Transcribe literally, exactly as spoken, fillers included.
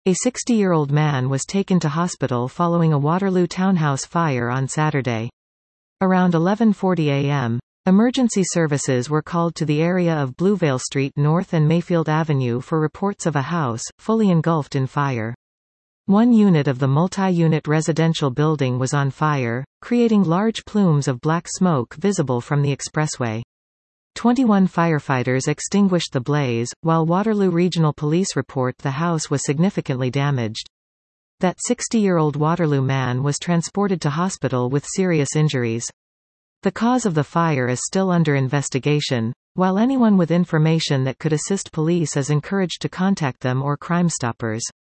A sixty-year-old man was taken to hospital following a Waterloo townhouse fire on Saturday. Around eleven forty a m, emergency services were called to the area of Bluevale Street North and Mayfield Avenue for reports of a house, fully engulfed in fire. One unit of the multi-unit residential building was on fire, creating large plumes of black smoke visible from the expressway. twenty-one firefighters extinguished the blaze, while Waterloo Regional Police report the house was significantly damaged. That sixty-year-old Waterloo man was transported to hospital with serious injuries. The cause of the fire is still under investigation, while anyone with information that could assist police is encouraged to contact them or Crime Stoppers.